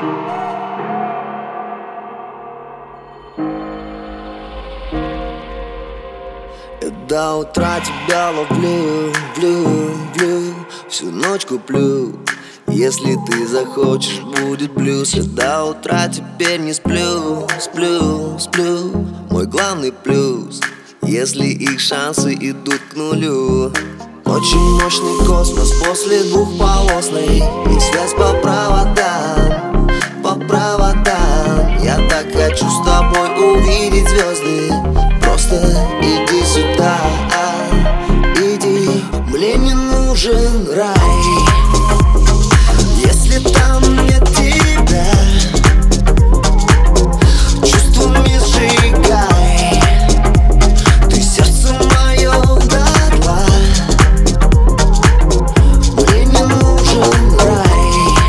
Я до утра тебя ловлю, всю ночь куплю. Если ты захочешь, будет блюз. Я до утра теперь не сплю. Мой главный плюс, если их шансы идут к нулю. Очень мощный космос после двухполосной, и связь по проводам, по проводам. Я так хочу с тобой увидеть звезды. Просто иди сюда, иди. Мне не нужен рай, если там нет тебя. Чувствами сжигай ты сердце мое дотла. Мне не нужен рай,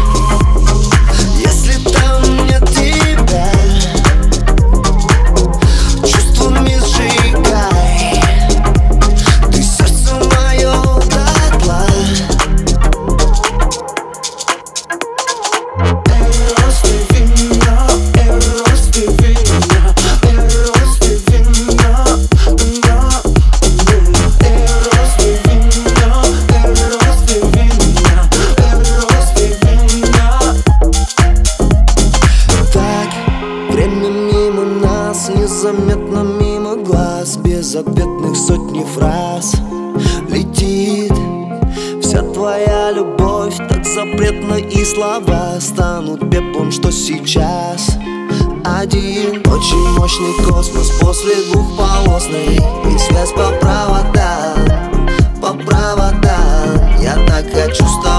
если там нет тебя. Чувствами сжигай ты сердце мое дотла. Незаметно мимо глаз, без ответных сотни фраз летит вся твоя любовь, так запретна, и слова станут пеплом, что сейчас один. Очень мощный космос после двухполосной, и связь по проводам, по проводам. Я так хочу с тобой